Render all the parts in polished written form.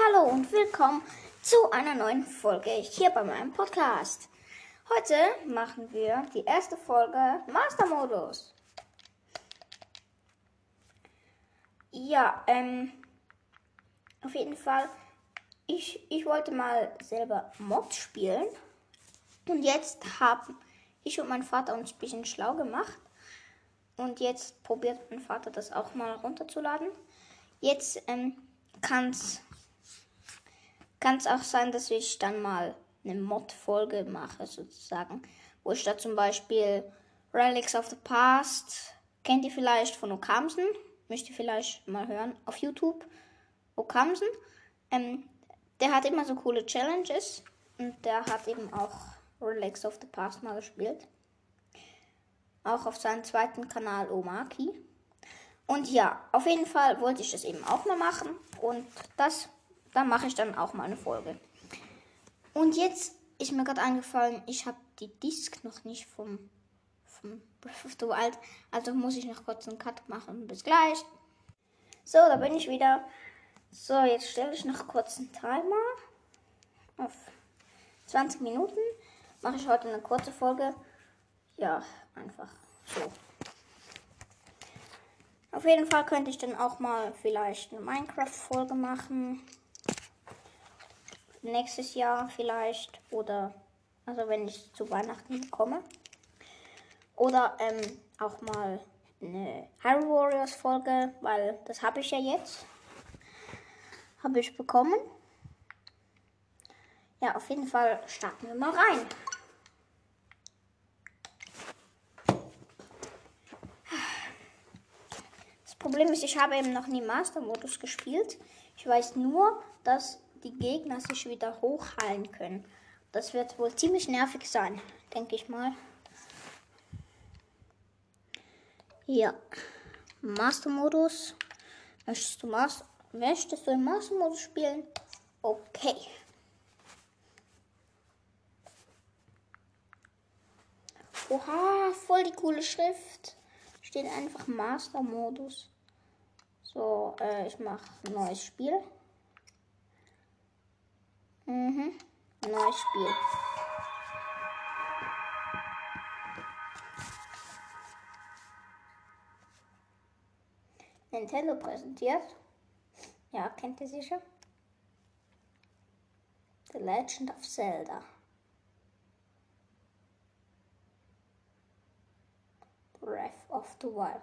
Hallo und willkommen zu einer neuen Folge hier bei meinem Podcast. Heute machen wir die erste Folge Master-Modus. Ja, auf jeden Fall, ich wollte mal selber Mod spielen und jetzt haben ich und mein Vater uns ein bisschen schlau gemacht und jetzt probiert mein Vater das auch mal runterzuladen. Jetzt kann es auch sein, dass ich dann mal eine Mod-Folge mache, sozusagen. Wo ich da zum Beispiel Relics of the Past, kennt ihr vielleicht von Okamsen? Müsst ihr vielleicht mal hören auf YouTube. Okamsen. Der hat immer so coole Challenges und der hat eben auch Relics of the Past mal gespielt. Auch auf seinem zweiten Kanal Omaki. Und ja, auf jeden Fall wollte ich das eben auch mal machen und da mache ich dann auch mal eine Folge. Und jetzt ist mir gerade eingefallen, ich habe die Disk noch nicht vom Breath of the Wild, also muss ich noch kurz einen Cut machen. Bis gleich. So, da bin ich wieder. So, jetzt stelle ich noch kurz einen Timer auf 20 Minuten. Mache ich heute eine kurze Folge. Ja, einfach so. Auf jeden Fall könnte ich dann auch mal vielleicht eine Minecraft-Folge machen. Nächstes Jahr vielleicht. Oder, also wenn ich zu Weihnachten bekomme. Oder auch mal eine Hyrule Warriors-Folge, weil das habe ich ja jetzt. Habe ich bekommen. Ja, auf jeden Fall starten wir mal rein. Das Problem ist, ich habe eben noch nie Master-Modus gespielt. Ich weiß nur, dass die Gegner sich wieder hochheilen können. Das wird wohl ziemlich nervig sein, denke ich mal. Ja, Master-Modus. Möchtest du im Master-Modus spielen? Okay. Oha, voll die coole Schrift. Steht einfach Master-Modus. So, ich mache ein neues Spiel. Neues Spiel. Nintendo präsentiert. Ja, kennt ihr sicher? The Legend of Zelda. Breath of the Wild.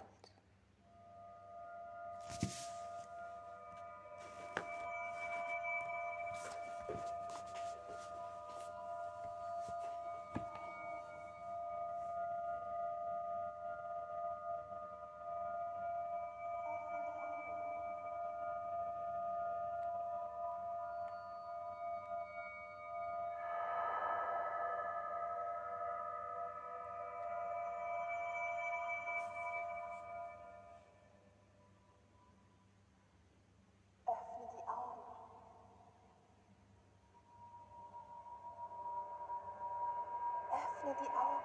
Öffne die Augen.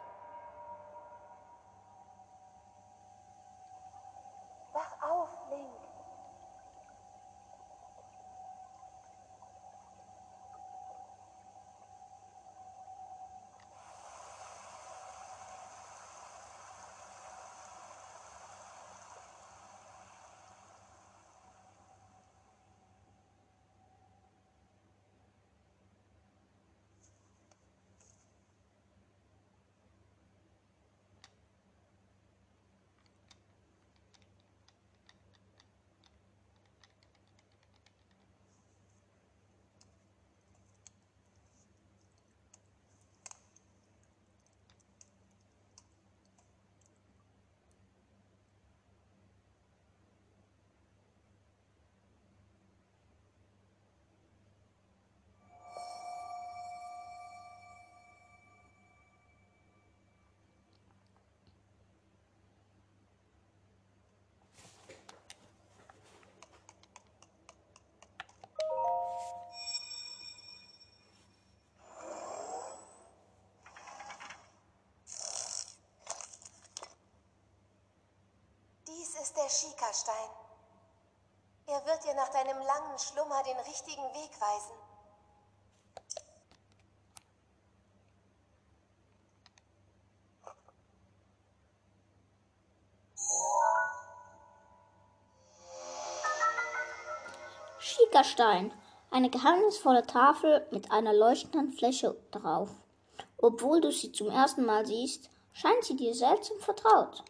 Wach auf, Link. Dies ist der Schika-Stein. Er wird dir nach deinem langen Schlummer den richtigen Weg weisen. Schickerstein. Eine geheimnisvolle Tafel mit einer leuchtenden Fläche drauf. Obwohl du sie zum ersten Mal siehst, scheint sie dir seltsam vertraut.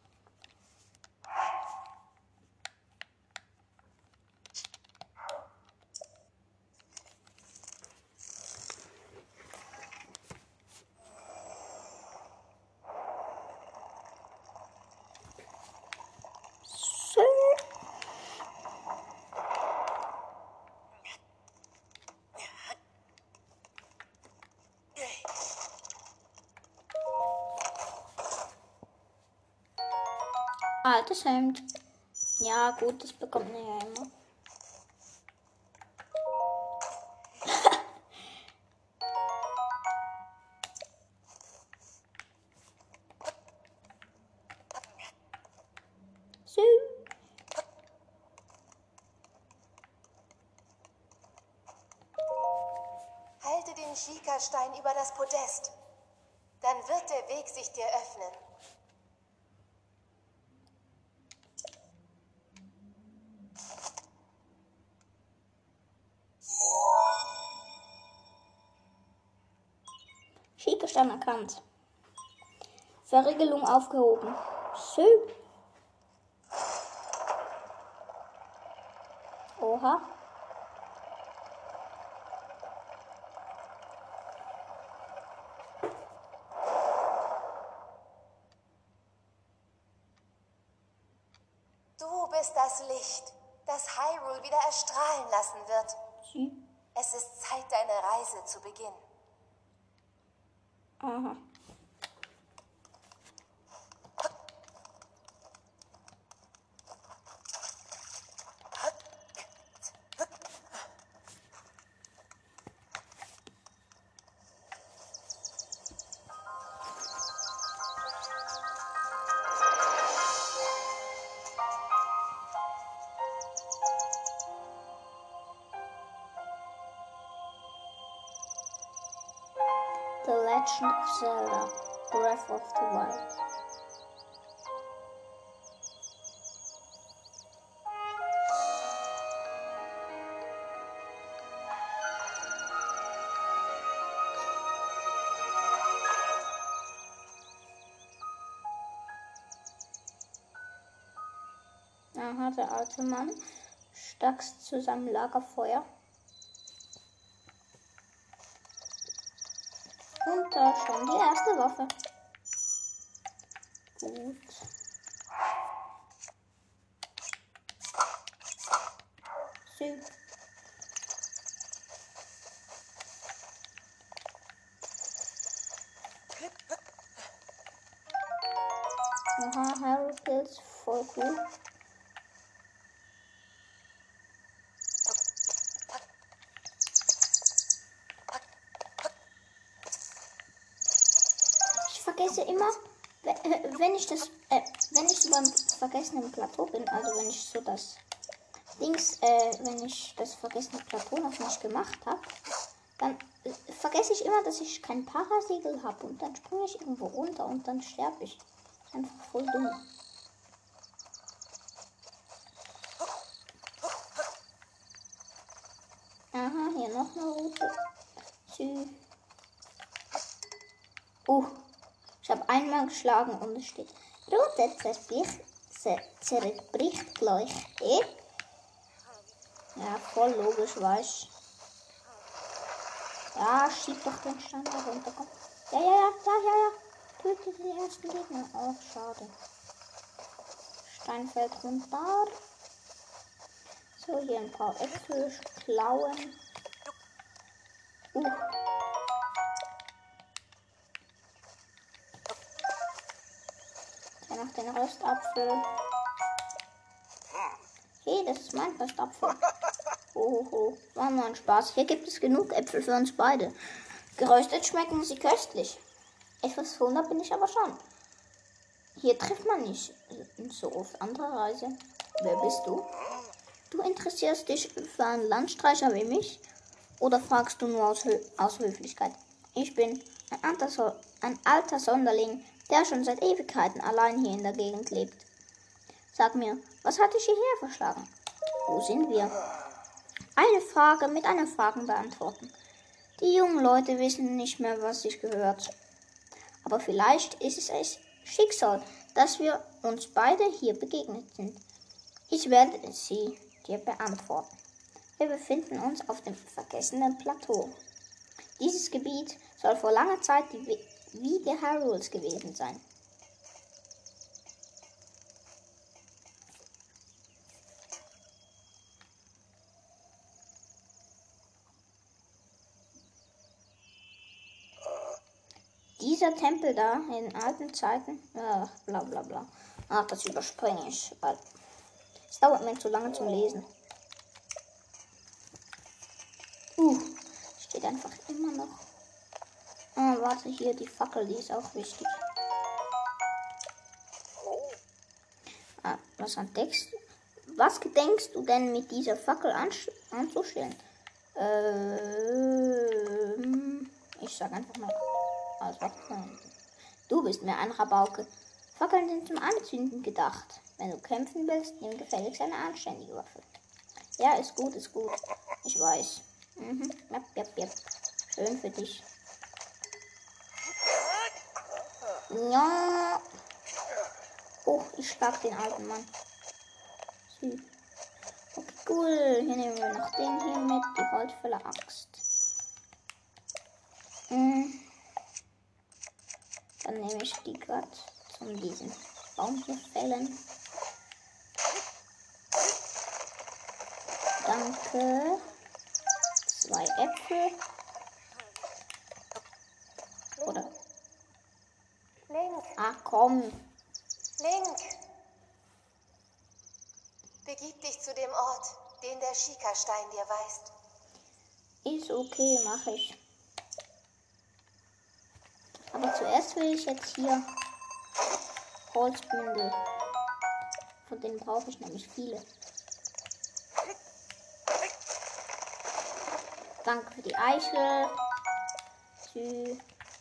Altes Hemd. Ja, gut, das bekommt man ja immer. So. Halte den Schiekerstein über das Podest. Dann wird der Weg sich dir öffnen. Schickerstein erkannt. Verriegelung aufgehoben. So. Oha. Du bist das Licht, das Hyrule wieder erstrahlen lassen wird. Sie. Es ist Zeit, deine Reise zu beginnen. Aha. The Legend of Zelda, Breath of the Wild. Aha, der alte Mann stackst zu seinem Lagerfeuer. Und da schon die erste Waffe. Gut. So. Aha, Hyrule Kills, voll cool. Ich vergesse immer, wenn ich so beim vergessenen Plateau bin, also wenn ich so das wenn ich das vergessene Plateau noch nicht gemacht habe, dann vergesse ich immer, dass ich kein Parasegel habe und dann springe ich irgendwo runter und dann sterbe ich. Einfach voll dumm. Aha, hier noch eine Route. Ich habe einmal geschlagen und es steht Route zerbricht gleich. Ja, voll logisch, weiß. Ja, schieb doch den Stein da runter. Komm. Ja. Töte den ersten Gegner. Oh, schade. Stein fällt runter. So, hier ein paar Äpfel klauen. Dann noch den Röstapfel. Hey, das ist mein Röstapfel. Hoho, war nur ein Spaß. Hier gibt es genug Äpfel für uns beide. Geröstet schmecken sie köstlich. Etwas verwundert bin ich aber schon. Hier trifft man nicht so oft andere Reise. Wer bist du? Du interessierst dich für einen Landstreicher wie mich oder fragst du nur aus Höflichkeit? Ich bin ein alter Sonderling, der schon seit Ewigkeiten allein hier in der Gegend lebt. Sag mir, was hat dich hierher verschlagen? Wo sind wir? Eine Frage mit einer Frage beantworten. Die jungen Leute wissen nicht mehr, was sich gehört. Aber vielleicht ist es Schicksal, dass wir uns beide hier begegnet sind. Ich werde sie dir beantworten. Wir befinden uns auf dem vergessenen Plateau. Dieses Gebiet soll vor langer Zeit die Wiege Hyrules gewesen sein. Dieser Tempel da in alten Zeiten, bla bla bla. Ach, das überspringe ich, weil es dauert mir zu lange zum Lesen. Steht einfach immer noch. Ah, warte, hier die Fackel, die ist auch wichtig. Ah, was entdeckst du? Was gedenkst du denn mit dieser Fackel anzustellen? Ich sag einfach mal. Also, du bist mir ein Rabauke. Fackeln sind zum Anzünden gedacht. Wenn du kämpfen willst, nimm gefälligst eine anständige Waffe. Ja, ist gut, ist gut. Ich weiß. Jep. Schön für dich. Ja. Oh, ich schlag den alten Mann. Süß. Okay, cool. Hier nehmen wir noch den hier mit, die Holzfäller-Axt. Dann nehme ich die gerade zum diesen Baum hier fällen. Danke. 2 Äpfel. Oder? Link, Ah, komm. Link. Begib dich zu dem Ort, den der Schikastein dir weist. Ist okay, mache ich. Aber zuerst will ich jetzt hier Holzbündel. Von denen brauche ich nämlich viele. Danke für die Eichel. Tschüss.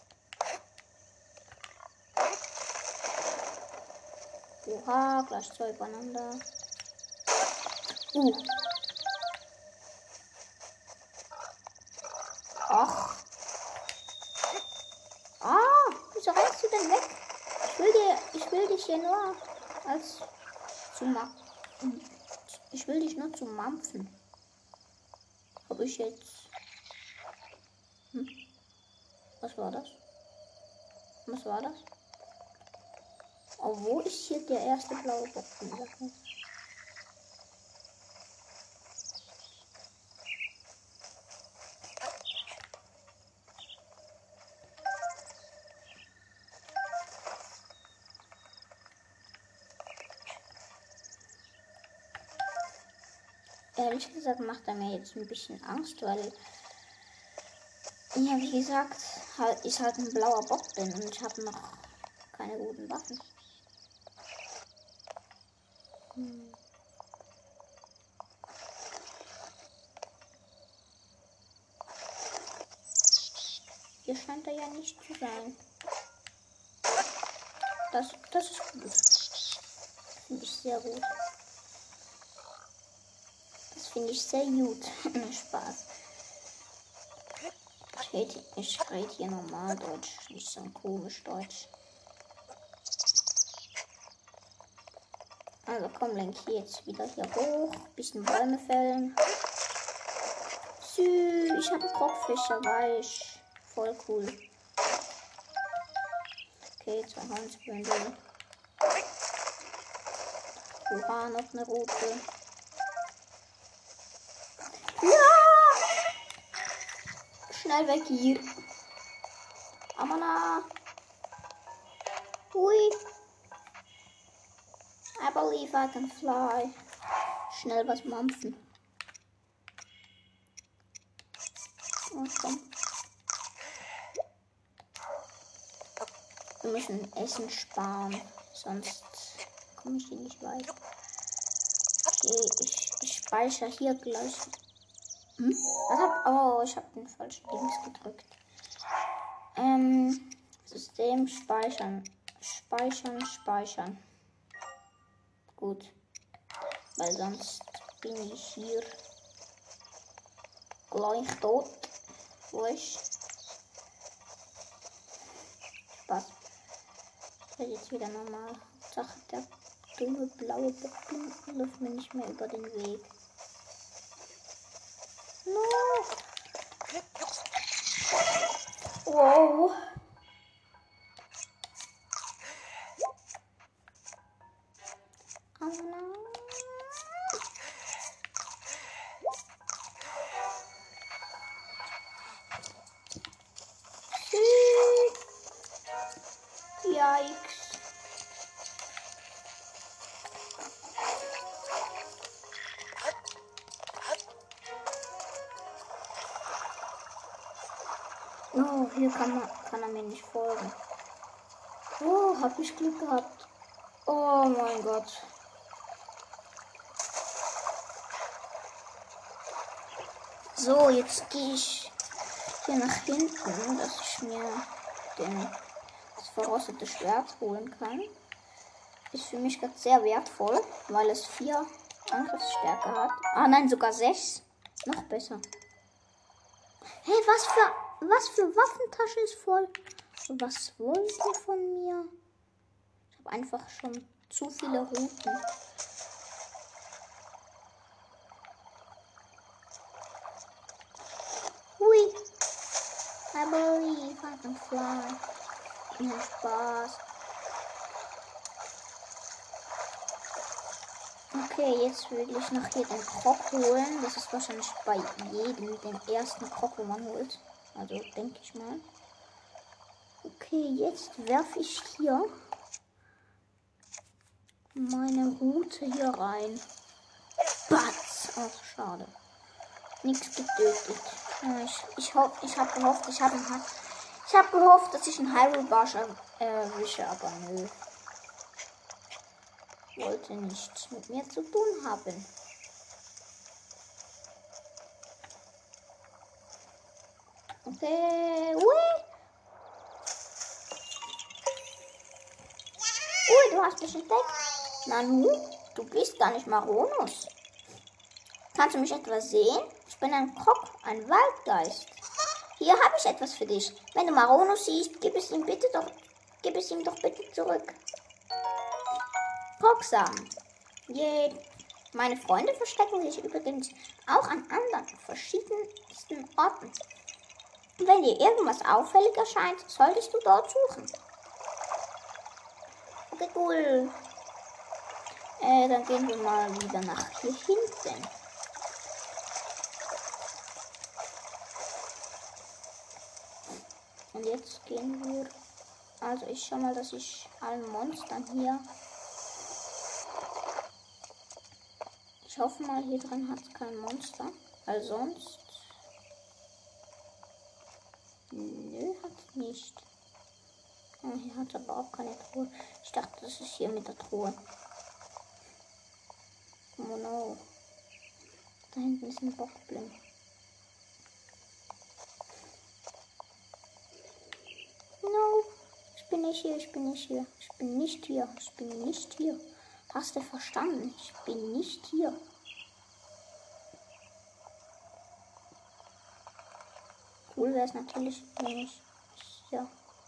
Oha, gleich 2 übereinander. Ach. Wieso rennst du denn weg? Ich will dich hier nur als ich will dich nur zum Mampfen. Hab ich jetzt. Was war das? Was war das? Oh, wo ist hier der erste blaue Bock? Ehrlich gesagt macht er mir jetzt ein bisschen Angst, weil, ja, wie gesagt, ich halt ein blauer Bock bin und ich habe noch keine guten Waffen. Hier scheint er ja nicht zu sein. Das ist gut. Finde ich sehr gut. Das finde ich sehr gut. Spaß. Ich rede hier normal Deutsch, nicht so ein komisch Deutsch. Also komm, Link hier jetzt wieder hier hoch. Bisschen Bäume fällen. Süß, ich habe Brockfischer, weich. Voll cool. Okay, 2 Holzbündel. Hurra, noch eine rote. Ja! Schnell weg hier. Amana. Hui. I believe I can fly. Schnell was mampfen. Oh, komm. Wir müssen Essen sparen, sonst komme ich hier nicht weit. Okay, ich Ich speichere hier gleich. Oh, ich habe den falschen Links gedrückt. System speichern. Speichern. Gut. Weil sonst bin ich hier gleich tot. Wurscht. Spaß. Das wird jetzt wieder normal. Sache, der dumme blaue Bockling läuft mir nicht mehr über den Weg. No. Wow. Oh no. Yikes. Oh, hier kann er mir nicht folgen. Oh, hab ich Glück gehabt. Oh mein Gott. So, jetzt gehe ich hier nach hinten, dass ich mir das verrostete Schwert holen kann. Ist für mich gerade sehr wertvoll, weil es 4 Angriffsstärke hat. Ah nein, sogar 6. Noch besser. Hey, was für Waffentasche ist voll? Was wollen Sie von mir? Ich habe einfach schon zu viele Routen. Hui. I believe I can fly. Ja, Spaß. Okay, jetzt will ich noch hier den Krog holen. Das ist wahrscheinlich bei jedem den ersten Krog, wo man holt. Also denke ich mal. Okay, jetzt werfe ich hier meine Route hier rein. Batz! Ach, schade. Nichts getötet. Ich habe gehofft, dass ich einen Hyrule Barsch erwische, aber nö. Wollte nichts mit mir zu tun haben. Okay. Ui, du hast mich entdeckt. Nanu, du bist gar nicht Maronus. Kannst du mich etwa sehen? Ich bin ein Krog, ein Waldgeist. Hier habe ich etwas für dich. Wenn du Maronus siehst, gib es ihm doch bitte zurück. Krogsamen. Meine Freunde verstecken sich übrigens auch an anderen, verschiedensten Orten. Wenn dir irgendwas auffällig erscheint, solltest du dort suchen. Okay, cool. Dann gehen wir mal wieder nach hier hinten. Und jetzt gehen wir. Also ich schau mal, dass ich allen Monstern hier. Ich hoffe mal, hier drin hat es kein Monster. Weil sonst. Nö, hat es nicht. Oh, hier hat es aber auch keine Truhe. Ich dachte, das ist hier mit der Truhe. Oh no. Da hinten ist ein Bockblind. No. Ich bin nicht hier. Hast du verstanden? Ich bin nicht hier. Cool wäre es natürlich, wenn ich hier.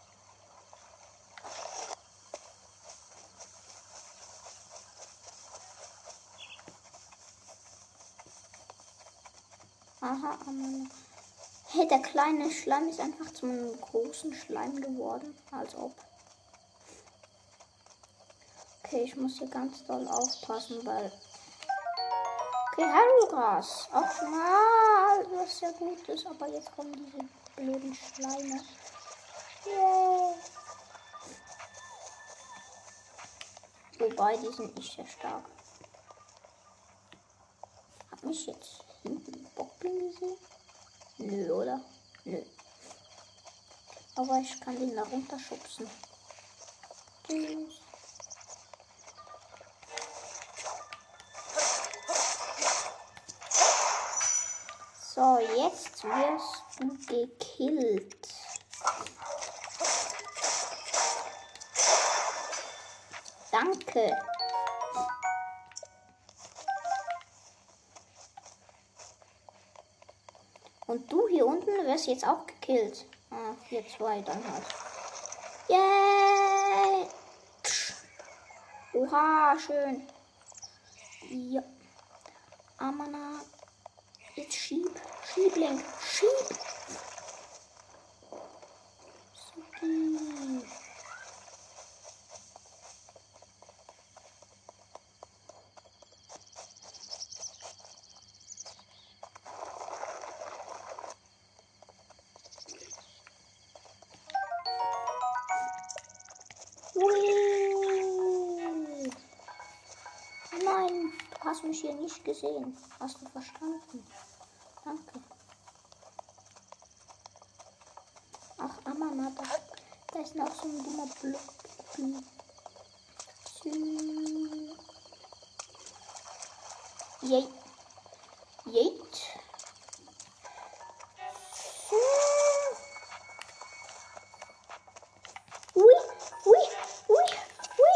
Aha, Mann. Hey, der kleine Schleim ist einfach zu einem großen Schleim geworden. Als ob. Okay, ich muss hier ganz doll aufpassen, weil. Okay, Hyrule-Gras. Auch schon mal, was sehr gut ist. Aber jetzt kommen diese blöden Schleime. Yay. Wobei, die sind nicht sehr stark. Hab mich jetzt hinten Bockblind gesehen? Nö, oder? Nö. Aber ich kann den da runterschubsen. Tschüss. So, jetzt wirst du gekillt. Danke. Und du hier unten wirst jetzt auch gekillt. Ah, 4-2 dann halt. Yay! Oha, schön. Ja. Amana. Jetzt schieb. Schiebling. Schieb. Suki. Hui. Nein, du hast mich hier nicht gesehen. Hast du verstanden? Danke. Ach, Amana, da ist noch so ein dummer Block. Yay. Yay. Ui, ui, ui, ui.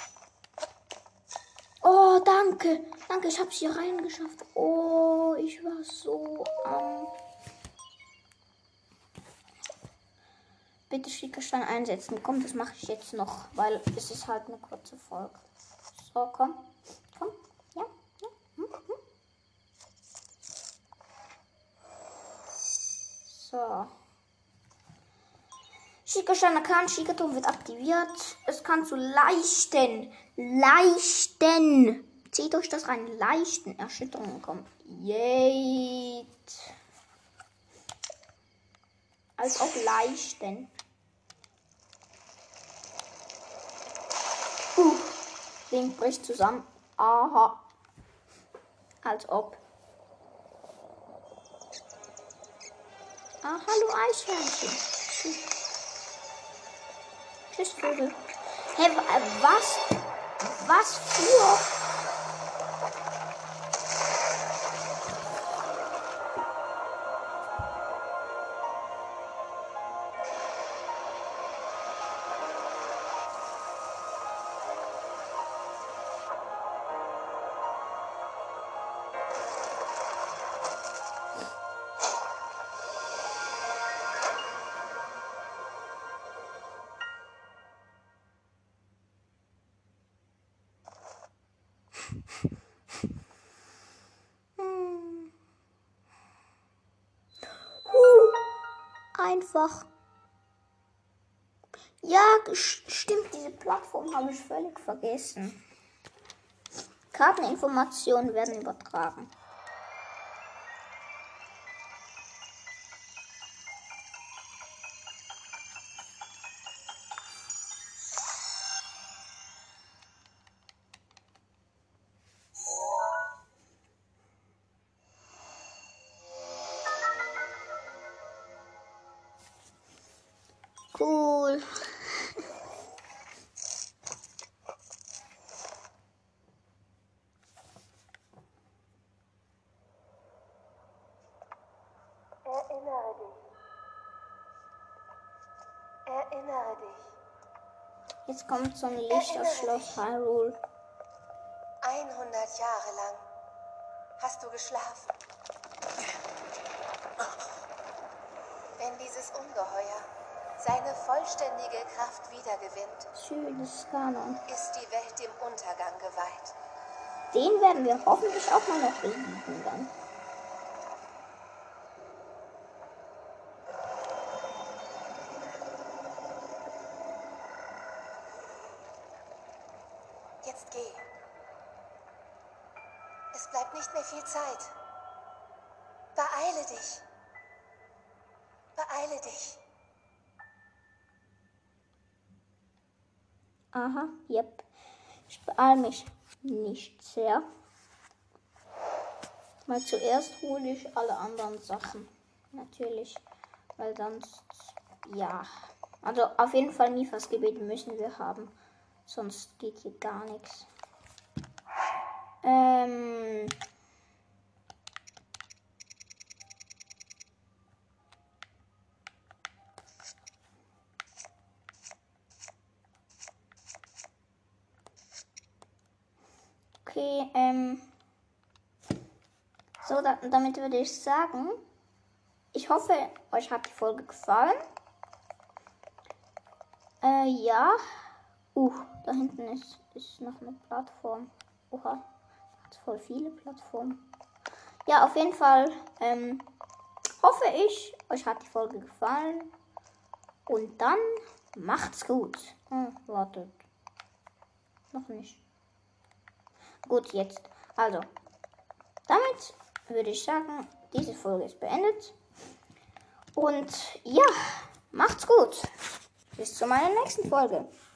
Oh, danke. Danke, ich hab's hier reingeschafft. Oh, ich war so am... Bitte Schickerstein einsetzen. Komm, das mache ich jetzt noch, weil es ist halt eine kurze Folge. So, komm. Komm. Ja. Ja. So. Schickerstein erkannt. Schickerturm wird aktiviert. Es kann zu leichten zieht euch das rein, leichten Erschütterungen kommen. Yay. Als ob leichten. Ding bricht zusammen. Aha. Als ob. Ah, hallo Eichhörnchen. Tschüss, Vögel. Hä, was? Was für... Einfach. Ja, stimmt, diese Plattform habe ich völlig vergessen. Karteninformationen werden übertragen. Cool. Erinnere dich. Erinnere dich. Jetzt kommt so ein Licht aus Schloss Hyrule. 100 Jahre lang hast du geschlafen. Wenn dieses Ungeheuer seine vollständige Kraft wiedergewinnt, Schönes Kanon. ist die Welt dem Untergang geweiht. Den werden wir hoffentlich auch mal noch besiegen dann. Jetzt geh. Es bleibt nicht mehr viel Zeit. Beeile dich. Beeile dich. Aha, yep. Ich beeile mich nicht sehr. Mal zuerst hole ich alle anderen Sachen. Natürlich. Weil sonst, ja. Also auf jeden Fall Mifas Gebet müssen wir haben. Sonst geht hier gar nichts. Okay, so, damit würde ich sagen, ich hoffe, euch hat die Folge gefallen. Ja. Da hinten ist noch eine Plattform. Oha, hat voll viele Plattformen. Ja, auf jeden Fall hoffe ich, euch hat die Folge gefallen. Und dann macht's gut. Wartet. Noch nicht. Gut, jetzt. Also, damit würde ich sagen, diese Folge ist beendet. Und ja, macht's gut. Bis zu meiner nächsten Folge.